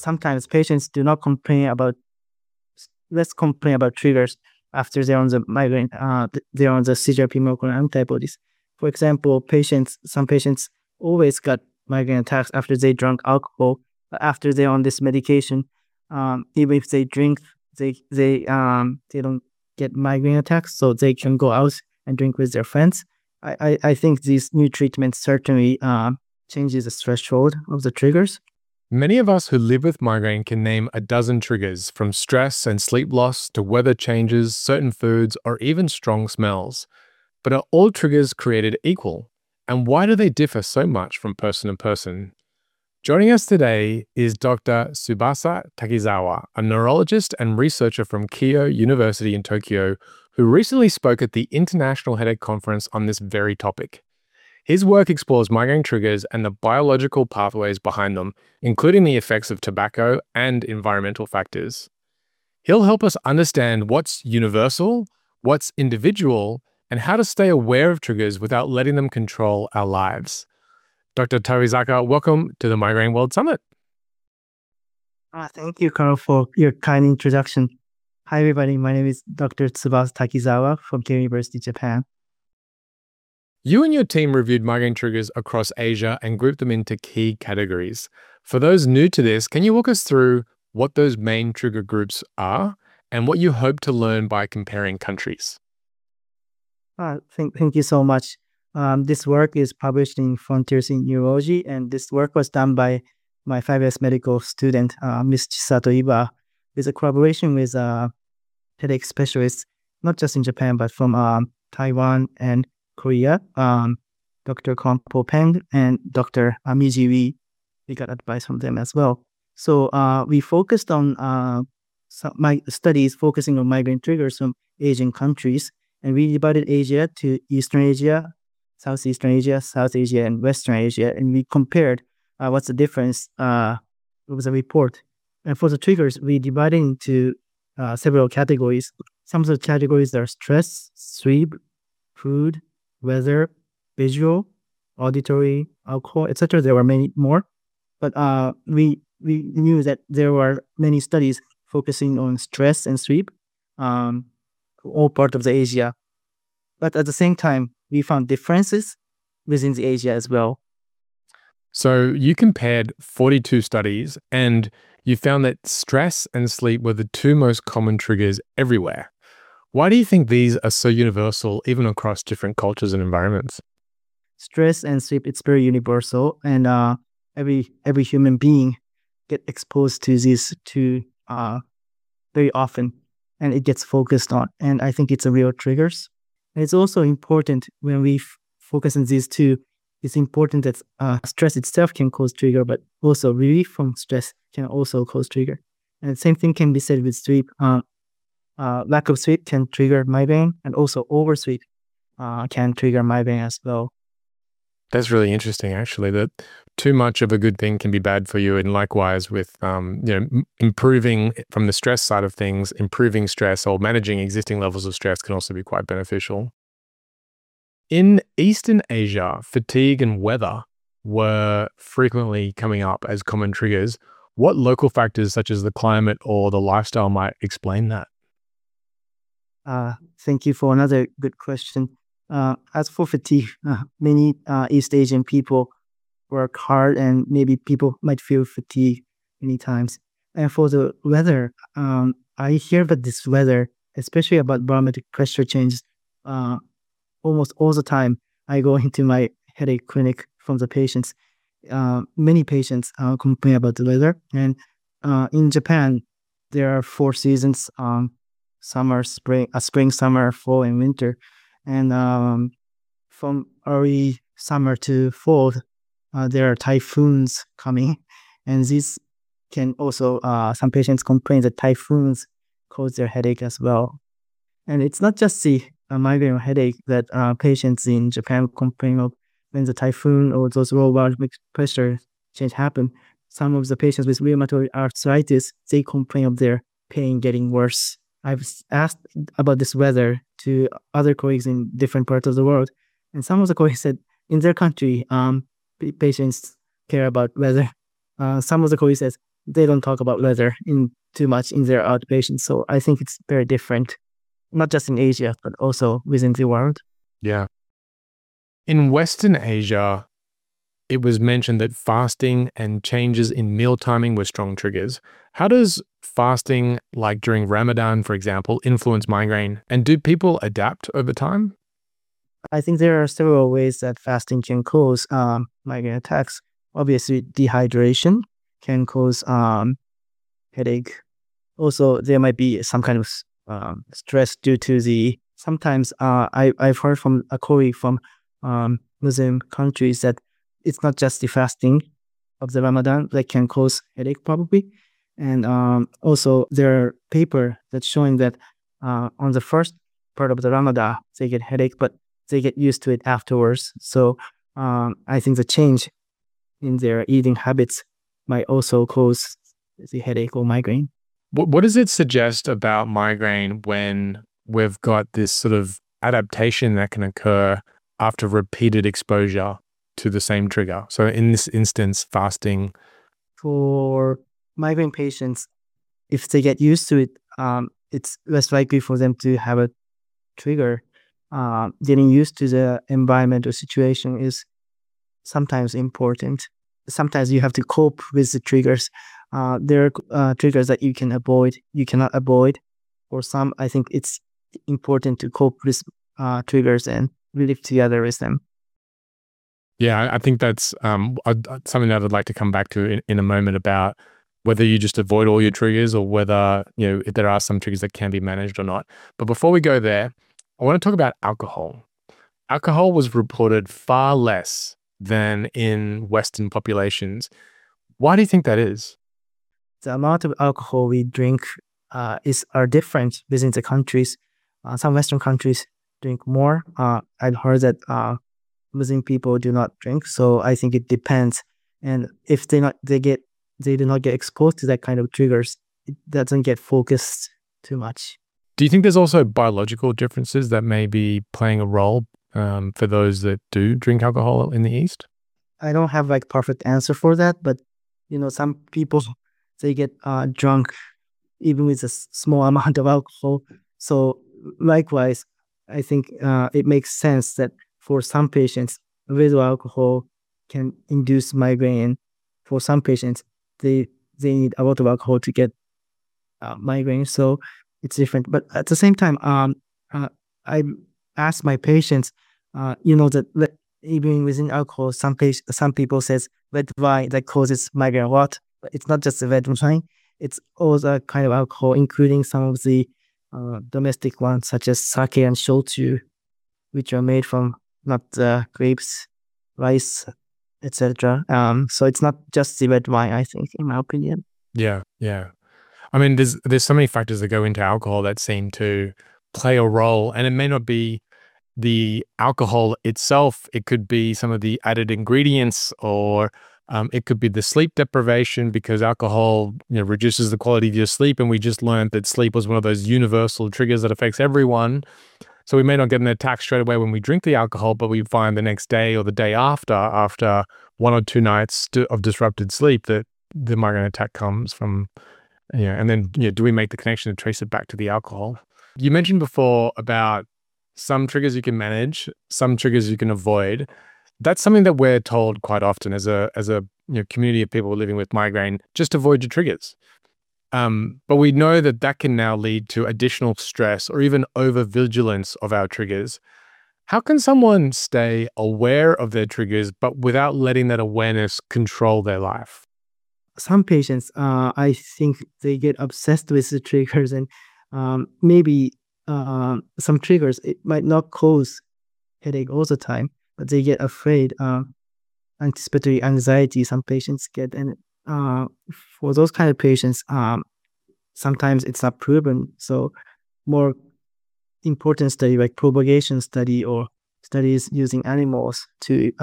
sometimes patients do not complain about, let's complain about triggers after they're on the migraine, they're on the CGRP monoclonal antibodies. For example, some patients always got migraine attacks after they drank alcohol, after they're on this medication. Even if they drink, they don't get migraine attacks, so they can go out and drink with their friends. I think these new treatments certainly changes the threshold of the triggers. Many of us who live with migraine can name a dozen triggers, from stress and sleep loss to weather changes, certain foods, or even strong smells. But are all triggers created equal? And why do they differ so much from person to person? Joining us today is Dr. Tsubasa Takizawa, a neurologist and researcher from Keio University in Tokyo, who recently spoke at the International Headache Conference on this very topic. His work explores migraine triggers and the biological pathways behind them, including the effects of tobacco and environmental factors. He'll help us understand what's universal, what's individual, and how to stay aware of triggers without letting them control our lives. Dr. Takizawa, welcome to the Migraine World Summit. Thank you, Carl, for your kind introduction. Hi, everybody. My name is Dr. Tsubasa Takizawa from Keio University, Japan. You and your team reviewed migraine triggers across Asia and grouped them into key categories. For those new to this, can you walk us through what those main trigger groups are and what you hope to learn by comparing countries? Thank you so much. This work is published in Frontiers in Neurology, and this work was done by my 5S medical student, Ms. Chisato Iba, with a collaboration with headache specialists, not just in Japan, but from Taiwan and Korea, Dr. Kompo Peng and Dr. Miji Lee. We got advice from them as well. So we focused on my studies focusing on migraine triggers from Asian countries, and we divided Asia to Eastern Asia, Southeastern Asia, South Asia, and Western Asia, and we compared what's the difference. It was a report. And for the triggers, we divided into several categories. Some of the categories are stress, sleep, food, weather, visual, auditory, alcohol, etc. There were many more, but we knew that there were many studies focusing on stress and sleep, all part of the Asia. But at the same time, we found differences within the Asia as well. So you compared 42 studies and you found that stress and sleep were the two most common triggers everywhere. Why do you think these are so universal, even across different cultures and environments? Stress and sleep, it's very universal, and every human being get exposed to these two very often, and it gets focused on. And I think it's a real triggers. And it's also important when we focus on these two. It's important that stress itself can cause trigger, but also relief from stress can also cause trigger. And the same thing can be said with sleep. Lack of sleep can trigger migraine, and also oversleep can trigger migraine as well. That's really interesting, actually, that too much of a good thing can be bad for you. And likewise with, improving from the stress side of things, improving stress or managing existing levels of stress can also be quite beneficial. In Eastern Asia, fatigue and weather were frequently coming up as common triggers. What local factors such as the climate or the lifestyle might explain that? Thank you for another good question. As for fatigue, many East Asian people work hard, and maybe people might feel fatigue many times. And for the weather, I hear that this weather, especially about barometric pressure changes, almost all the time. I go into my headache clinic from the patients. Many patients complain about the weather. And in Japan, there are 4 seasons: summer, spring, summer, fall, and winter. And from early summer to fall, there are typhoons coming. And this can also, some patients complain that typhoons cause their headache as well. And it's not just the migraine or headache that patients in Japan complain of when the typhoon or those low barometric pressure change happen. Some of the patients with rheumatoid arthritis, they complain of their pain getting worse. I've asked about this weather to other colleagues in different parts of the world, and some of the colleagues said in their country, patients care about weather. Some of the colleagues said they don't talk about weather in too much in their outpatients. So I think it's very different, not just in Asia, but also within the world. Yeah. In Western Asia, it was mentioned that fasting and changes in meal timing were strong triggers. How does fasting, like during Ramadan, for example, influence migraine? And do people adapt over time? I think there are several ways that fasting can cause migraine attacks. Obviously, dehydration can cause headache. Also, there might be some kind of stress due to sometimes I've heard from a colleague from Muslim countries that it's not just the fasting of the Ramadan that can cause headache probably. And also there are paper that's showing that on the first part of the Ramadan, they get headache, but they get used to it afterwards. So I think the change in their eating habits might also cause the headache or migraine. What does it suggest about migraine when we've got this sort of adaptation that can occur after repeated exposure to the same trigger? So in this instance, fasting. For migraine patients, if they get used to it, it's less likely for them to have a trigger. Getting used to the environment or situation is sometimes important. Sometimes you have to cope with the triggers. There are triggers that you cannot avoid. For some, I think it's important to cope with triggers and live together with them. Yeah, I think that's something that I'd like to come back to in a moment about whether you just avoid all your triggers or whether, if there are some triggers that can be managed or not. But before we go there, I want to talk about alcohol. Alcohol was reported far less than in Western populations. Why do you think that is? The amount of alcohol we drink are different within the countries. Some Western countries drink more. I've heard that Muslim people do not drink, so I think it depends. And if they do not get exposed to that kind of triggers, it doesn't get focused too much. Do you think there's also biological differences that may be playing a role for those that do drink alcohol in the East? I don't have like perfect answer for that, but some people they get drunk even with a small amount of alcohol. So likewise, I think it makes sense that for some patients, little alcohol can induce migraine. For some patients, they need a lot of alcohol to get migraine. So it's different. But at the same time, I ask my patients, that even within alcohol, some people says red wine that causes migraine a lot. But it's not just the red wine; it's all the kind of alcohol, including some of the domestic ones such as sake and shochu, which are made from not grapes, rice, etc. So it's not just the red wine, I think, in my opinion. Yeah, yeah. I mean, there's so many factors that go into alcohol that seem to play a role, and it may not be the alcohol itself. It could be some of the added ingredients, or it could be the sleep deprivation because alcohol, reduces the quality of your sleep. And we just learned that sleep was one of those universal triggers that affects everyone. So we may not get an attack straight away when we drink the alcohol, but we find the next day or the day after 1 or 2 nights of disrupted sleep, that the migraine attack comes from. And then, do we make the connection and trace it back to the alcohol? You mentioned before about some triggers you can manage, some triggers you can avoid. That's something that we're told quite often as a community of people living with migraine. Just avoid your triggers. But we know that can now lead to additional stress or even overvigilance of our triggers. How can someone stay aware of their triggers, but without letting that awareness control their life? Some patients, I think they get obsessed with the triggers, and maybe some triggers, it might not cause headache all the time, but they get afraid, anticipatory anxiety some patients get. And for those kind of patients, sometimes it's not proven. So more important study like propagation study or studies using animals to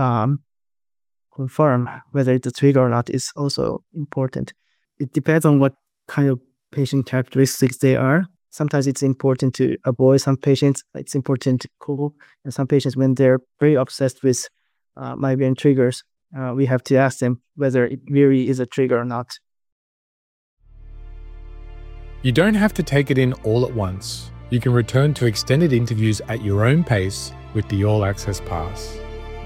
confirm whether it's a trigger or not is also important. It depends on what kind of patient characteristics they are. Sometimes it's important to avoid some patients. It's important to cool. And some patients, when they're very obsessed with migraine triggers, we have to ask them whether it really is a trigger or not. You don't have to take it in all at once. You can return to extended interviews at your own pace with the All Access Pass.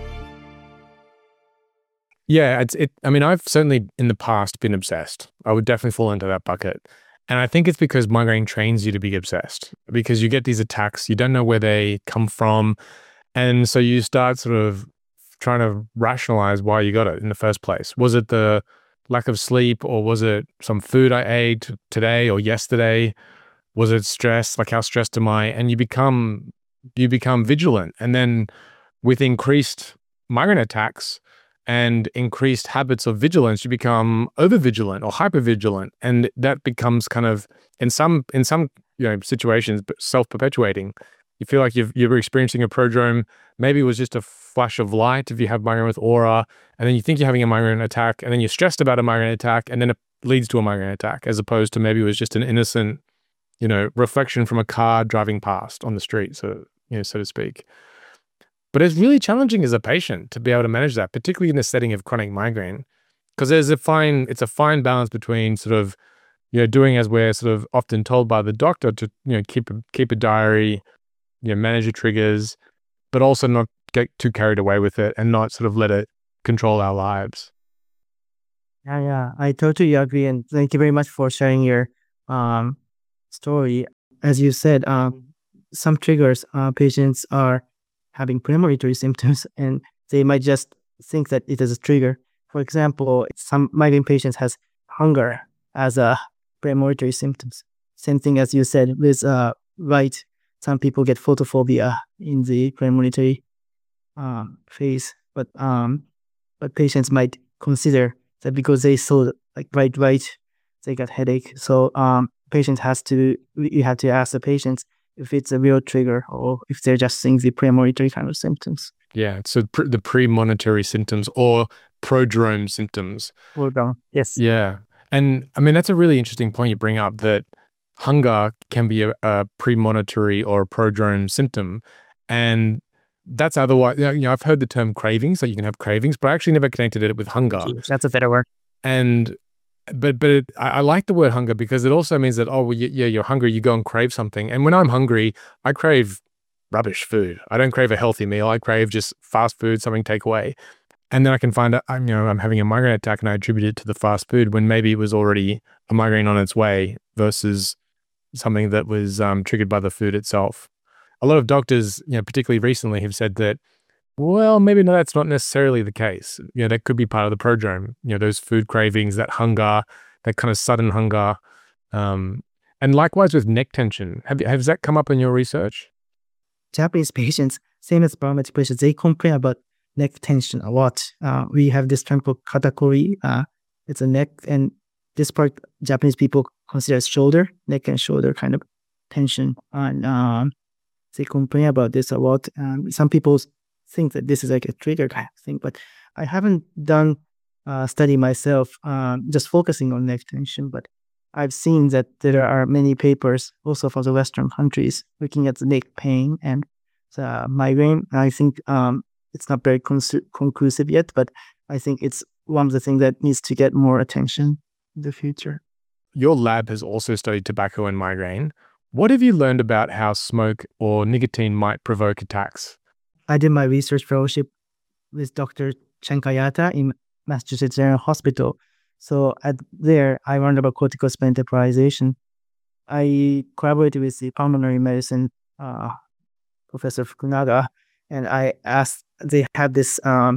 Yeah, I mean, I've certainly in the past been obsessed. I would definitely fall into that bucket. And I think it's because migraine trains you to be obsessed, because you get these attacks, you don't know where they come from. And so you start sort of trying to rationalize why you got it in the first place. Was it the lack of sleep, or was it some food I ate today or yesterday? Was it stress? Like, how stressed am I? And you become vigilant. And then with increased migraine attacks and increased habits of vigilance, you become over-vigilant or hyper-vigilant. And that becomes kind of, in some situations, self-perpetuating. You feel like you're experiencing a prodrome. Maybe it was just a flash of light if you have migraine with aura, and then you think you're having a migraine attack, and then you're stressed about a migraine attack, and then it leads to a migraine attack, as opposed to maybe it was just an innocent, reflection from a car driving past on the street, so to speak. But it's really challenging as a patient to be able to manage that, particularly in the setting of chronic migraine, because it's a fine balance between sort of, doing as we're sort of often told by the doctor to, keep a diary, manage your triggers, but also not get too carried away with it and not sort of let it control our lives. Yeah, I totally agree. And thank you very much for sharing your story. As you said, some triggers, patients are having premonitory symptoms and they might just think that it is a trigger. For example, some migraine patients has hunger as a premonitory symptoms. Same thing as you said with light. Some people get photophobia in the premonitory phase, but patients might consider that because they saw like bright light, they got headache. So you have to ask the patients if it's a real trigger or if they're just seeing the premonitory kind of symptoms. Yeah, so the premonitory symptoms or prodrome symptoms. Prodrome, yes. Yeah, and I mean that's a really interesting point you bring up, that hunger can be a premonitory or a prodrome symptom, and that's otherwise. I've heard the term cravings, so you can have cravings, but I actually never connected it with hunger. That's a better word. And I like the word hunger because it also means that, you're hungry, you go and crave something. And when I'm hungry, I crave rubbish food. I don't crave a healthy meal. I crave just fast food, something takeaway. And then I can find out, I'm having a migraine attack and I attribute it to the fast food when maybe it was already a migraine on its way versus something that was triggered by the food itself. A lot of doctors, particularly recently, have said that, well, maybe that's not necessarily the case. That could be part of the prodrome. Those food cravings, that hunger, that kind of sudden hunger. And likewise with neck tension. Has that come up in your research? Japanese patients, same as barometric patients, they complain about neck tension a lot. We have this term called katakori. It's a neck, and this part Japanese people consider as neck and shoulder kind of tension. And they complain about this a lot. Some people think that this is like a trigger kind of thing, but I haven't done a study myself just focusing on neck tension, but I've seen that there are many papers also for the Western countries looking at the neck pain and the migraine. I think it's not very conclusive yet, but I think it's one of the things that needs to get more attention in the future. Your lab has also studied tobacco and migraine. What have you learned about how smoke or nicotine might provoke attacks? I did my research fellowship with Dr. Chen Kayata in Massachusetts General Hospital. So there, I learned about corticospin temporalization. I collaborated with the pulmonary medicine Professor Fukunaga, and I asked, they have this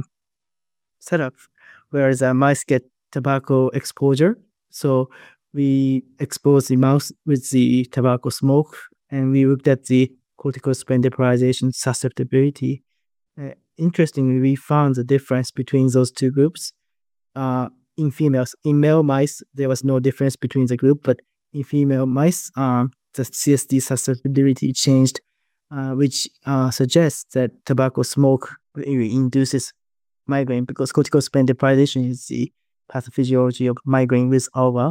setup where the mice get tobacco exposure. So we exposed the mouse with the tobacco smoke, and we looked at the corticospin depolarization susceptibility. Interestingly, we found the difference between those two groups. In females, in male mice, there was no difference between the group, but in female mice, the CSD susceptibility changed, which suggests that tobacco smoke induces migraine because corticospin depolarization is the pathophysiology of migraine with aura.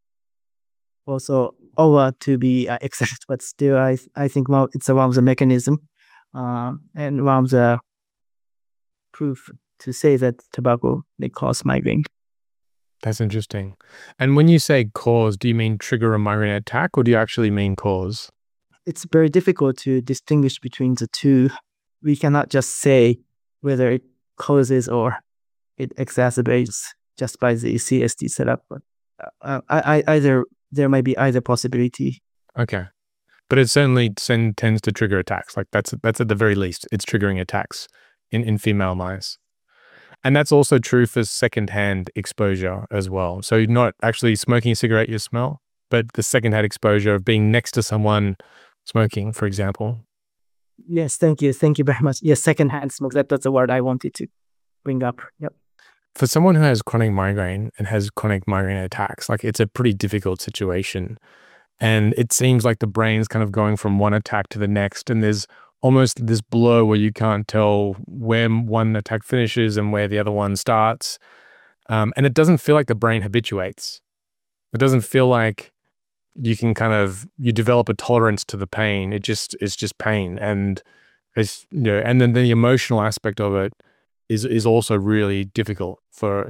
Also, aura to be exact, but still, I think it's one of the mechanism and one of the proof to say that tobacco may cause migraine. That's interesting. And when you say cause, do you mean trigger a migraine attack or do you actually mean cause? It's very difficult to distinguish between the two. We cannot just say whether it causes or it exacerbates just by the CST setup. But either there might be either possibility. Okay. But it certainly tends to trigger attacks. Like that's at the very least, it's triggering attacks in female mice. And that's also true for secondhand exposure as well. So you're not actually smoking a cigarette you smell, but the secondhand exposure of being next to someone smoking, for example. Yes, thank you. Thank you very much. Yes, secondhand smoke. That's the word I wanted to bring up. Yep. For someone who has chronic migraine and has chronic migraine attacks, like it's a pretty difficult situation. And it seems like the brain's kind of going from one attack to the next. And there's almost this blur where you can't tell where one attack finishes and where the other one starts. And it doesn't feel like the brain habituates. It doesn't feel like you can you develop a tolerance to the pain. It's just pain. And it's, and then the emotional aspect of it is also really difficult for,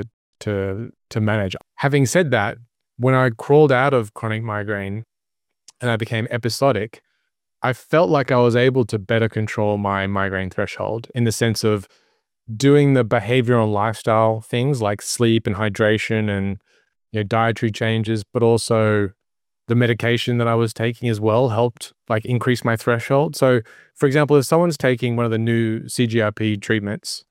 to manage. Having said that, when I crawled out of chronic migraine and I became episodic, I felt like I was able to better control my migraine threshold in the sense of doing the behavioral and lifestyle things like sleep and hydration and dietary changes, but also the medication that I was taking as well helped like increase my threshold. So for example, if someone's taking one of the new CGRP treatments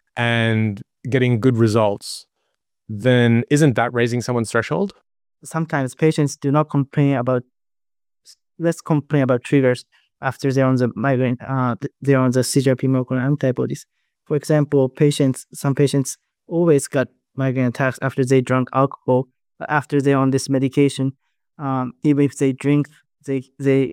and getting good results, then isn't that raising someone's threshold? Sometimes patients do not complain about, let's complain about triggers after they're on the migraine, they're on the CGRP monoclonal antibodies. For example, some patients always got migraine attacks after they drank alcohol, after they're on this medication. Even if they drink, they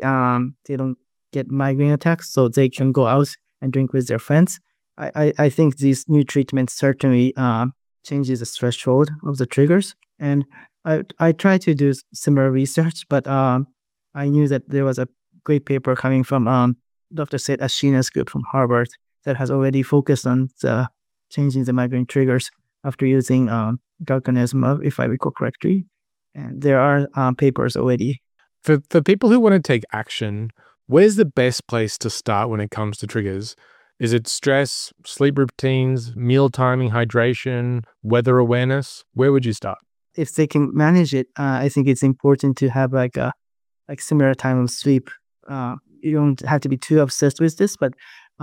don't get migraine attacks, so they can go out and drink with their friends. I think these new treatments certainly changes the threshold of the triggers. And I tried to do similar research, but I knew that there was a great paper coming from Dr. Seth Ashina's group from Harvard that has already focused on changing the migraine triggers after using galcanezumab, if I recall correctly. And there are papers already. For people who want to take action, where's the best place to start when it comes to triggers? Is it stress, sleep routines, meal timing, hydration, weather awareness? Where would you start? If they can manage it, I think it's important to have like similar time of sleep. You don't have to be too obsessed with this, but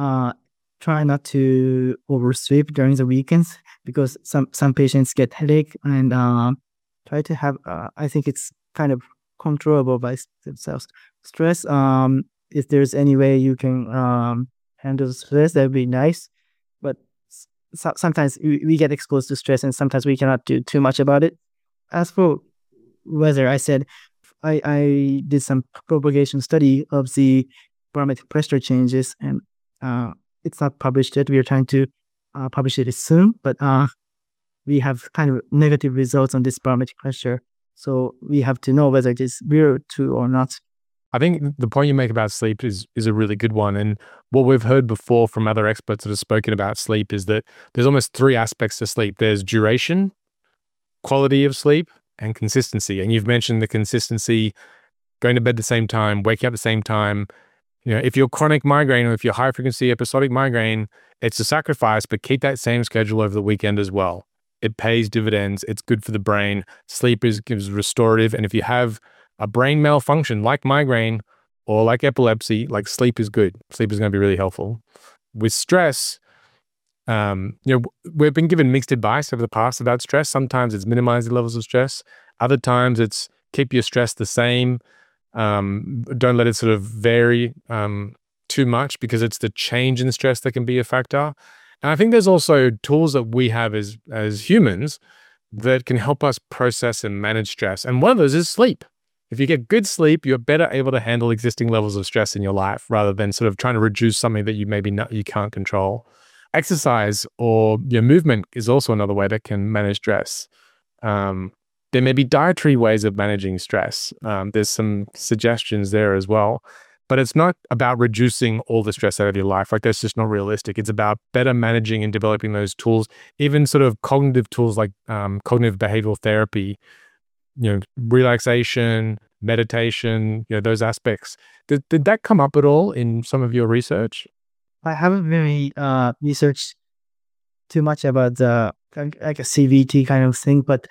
try not to oversleep during the weekends because some patients get headache, and try to have. I think it's kind of controllable by themselves. Stress. If there's any way you can handle stress, that would be nice. But sometimes we get exposed to stress, and sometimes we cannot do too much about it. As for weather, I said I did some propagation study of the barometric pressure changes, and it's not published yet. We are trying to publish it soon, but we have kind of negative results on this barometric pressure. So we have to know whether it is real true or not. I think the point you make about sleep is a really good one. And what we've heard before from other experts that have spoken about sleep is that there's almost three aspects to sleep. There's duration, quality of sleep, and consistency. And you've mentioned the consistency, going to bed at the same time, waking up at the same time. If you're chronic migraine or if you're high frequency episodic migraine, it's a sacrifice, but keep that same schedule over the weekend as well. It pays dividends. It's good for the brain. Sleep is restorative. And if you have a brain malfunction like migraine or like epilepsy, like sleep is good. Sleep is going to be really helpful. With stress, we've been given mixed advice over the past about stress. Sometimes it's minimize the levels of stress. Other times it's keep your stress the same. Don't let it sort of vary too much because it's the change in stress that can be a factor. And I think there's also tools that we have as humans that can help us process and manage stress. And one of those is sleep. If you get good sleep, you're better able to handle existing levels of stress in your life rather than sort of trying to reduce something that you can't control. Exercise or your movement is also another way that can manage stress. There may be dietary ways of managing stress. There's some suggestions there as well. But it's not about reducing all the stress out of your life. Like, that's just not realistic. It's about better managing and developing those tools, even sort of cognitive tools like cognitive behavioral therapy, relaxation, meditation, those aspects. Did that come up at all in some of your research? I haven't really researched too much about the like a CBT kind of thing, but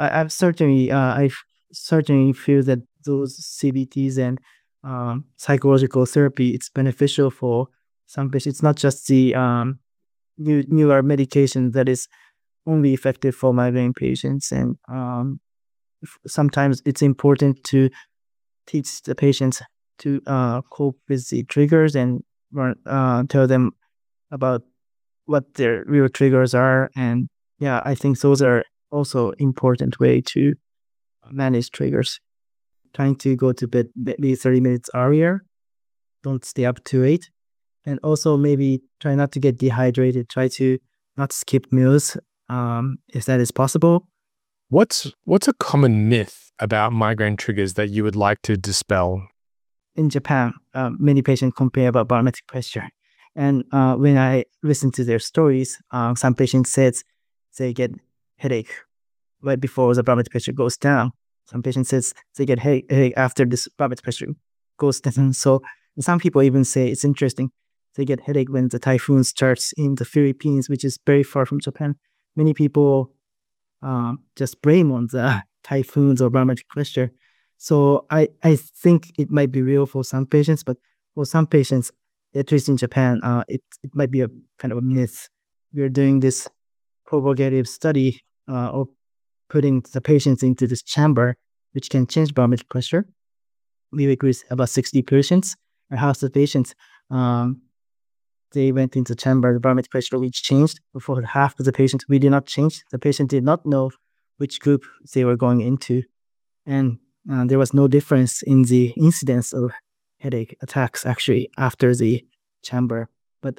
I certainly feel that those CBTs and psychological therapy, it's beneficial for some patients. It's not just the newer medication that is only effective for migraine patients, and sometimes it's important to teach the patients to cope with the triggers and tell them about what their real triggers are. And yeah, I think those are also important way to manage triggers. Trying to go to bed maybe 30 minutes earlier. Don't stay up too late. And also maybe try not to get dehydrated. Try to not skip meals if that is possible. What's a common myth about migraine triggers that you would like to dispel? In Japan, many patients complain about barometric pressure. And when I listen to their stories, some patients said they get headache right before the barometric pressure goes down. Some patients says they get headache after this barometric pressure goes down. So some people even say it's interesting. They get headache when the typhoon starts in the Philippines, which is very far from Japan. Many people just blame on the typhoons or barometric pressure. So I think it might be real for some patients, but for some patients, at least in Japan, it might be a kind of a myth. We're doing this provocative study of putting the patients into this chamber, which can change barometric pressure. We recruited about 60 patients. And half the patients, they went into chamber, the barometric pressure which changed. For half of the patients, we did not change. The patient did not know which group they were going into. And there was no difference in the incidence of headache attacks actually after the chamber. But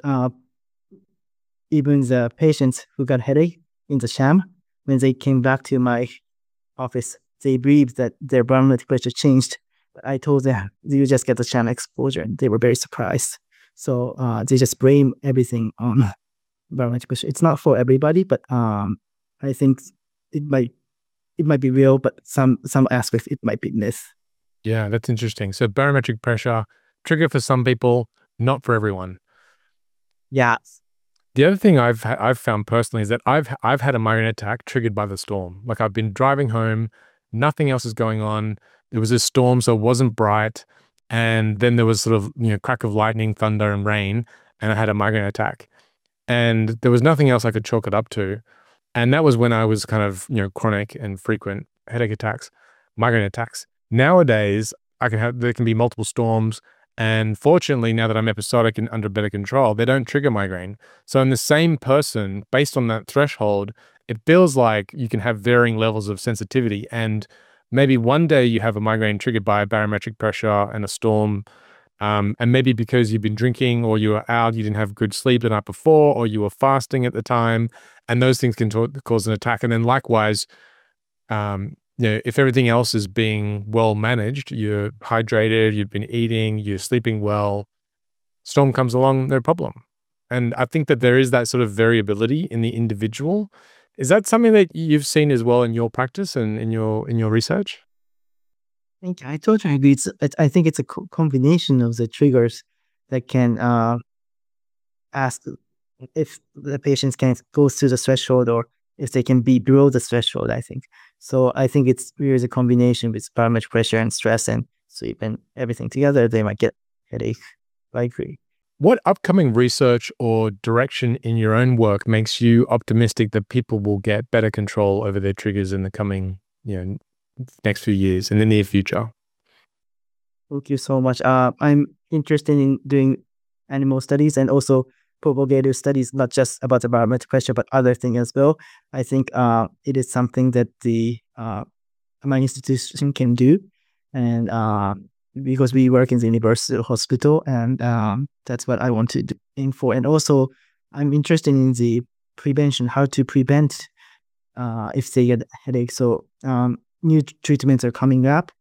even the patients who got headache in the sham, when they came back to my office, they believed that their barometric pressure changed. But I told them, you just get the sham exposure. And they were very surprised. So they just blame everything on barometric pressure. It's not for everybody, but I think it might be real, but some aspects it might be myth. Yeah, that's interesting. So barometric pressure, trigger for some people, not for everyone. Yeah. The other thing I've found personally is that I've had a migraine attack triggered by the storm. Like, I've been driving home, nothing else is going on. There was a storm, so it wasn't bright, and then there was sort of crack of lightning, thunder, and rain, and I had a migraine attack, and there was nothing else I could chalk it up to. And that was when I was kind of chronic and frequent headache attacks, migraine attacks. Nowadays, there can be multiple storms. And fortunately, now that I'm episodic and under better control, they don't trigger migraine. So in the same person, based on that threshold, it feels like you can have varying levels of sensitivity. And maybe one day you have a migraine triggered by a barometric pressure and a storm. And maybe because you've been drinking, or you were out, you didn't have good sleep the night before, or you were fasting at the time. And those things can cause an attack. And then likewise, if everything else is being well managed, you're hydrated, you've been eating, you're sleeping well, storm comes along, no problem. And I think that there is that sort of variability in the individual. Is that something that you've seen as well in your practice and in your research? I totally agree. I think it's a combination of the triggers that can ask if the patients can go through the threshold or if they can be below the threshold, I think. So I think it's really a combination with barometric pressure and stress and sleep and everything together. They might get headache. I agree. What upcoming research or direction in your own work makes you optimistic that people will get better control over their triggers in the coming, next few years, in the near future? Thank you so much. I'm interested in doing animal studies and also propagative studies, not just about the barometric pressure, but other things as well. I think it is something that my institution can do. And because we work in the university hospital, and that's what I want to aim for. And also, I'm interested in the prevention, how to prevent if they get headache. So new treatments are coming up.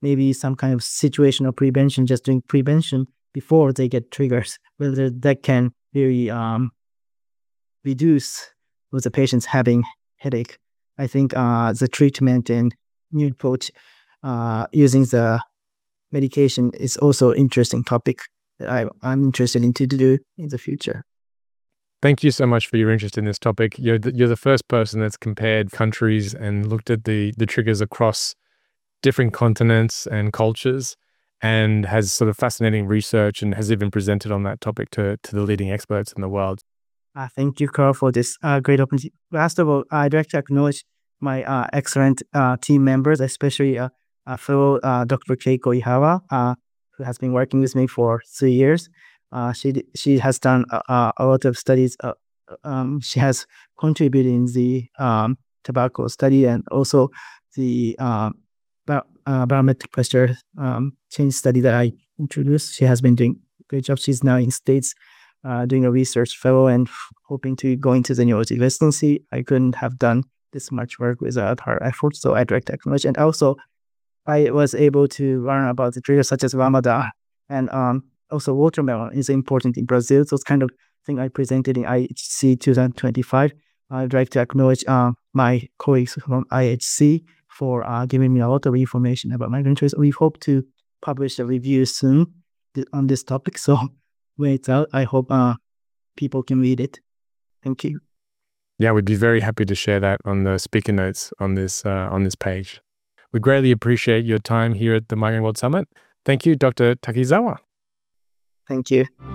maybe some kind of situational prevention, just doing prevention before they get triggers, whether that can really reduce with the patients having headache. I think the treatment and new approach using the medication is also interesting topic that I'm interested in to do in the future. Thank you so much for your interest in this topic. You're the first person that's compared countries and looked at the triggers across different continents and cultures, and has sort of fascinating research and has even presented on that topic to the leading experts in the world. Thank you, Carl, for this great opportunity. Last of all, I'd like to acknowledge my excellent team members, especially fellow Dr. Keiko Ihawa, who has been working with me for 3 years. She has done a lot of studies. She has contributed in the tobacco study and also the barometric pressure change study that I introduced. She has been doing a great job. She's now in States doing a research fellow and hoping to go into the neurology residency. I couldn't have done this much work without her efforts, so I'd like to acknowledge. And also, I was able to learn about the triggers such as Ramadan and also watermelon is important in Brazil. Those kind of thing I presented in IHC 2025. I'd like to acknowledge my colleagues from IHC for giving me a lot of information about migraine triggers. We hope to publish a review soon on this topic. So when it's out, I hope people can read it. Thank you. Yeah, we'd be very happy to share that on the speaker notes on this page. We greatly appreciate your time here at the Migraine World Summit. Thank you, Dr. Takizawa. Thank you.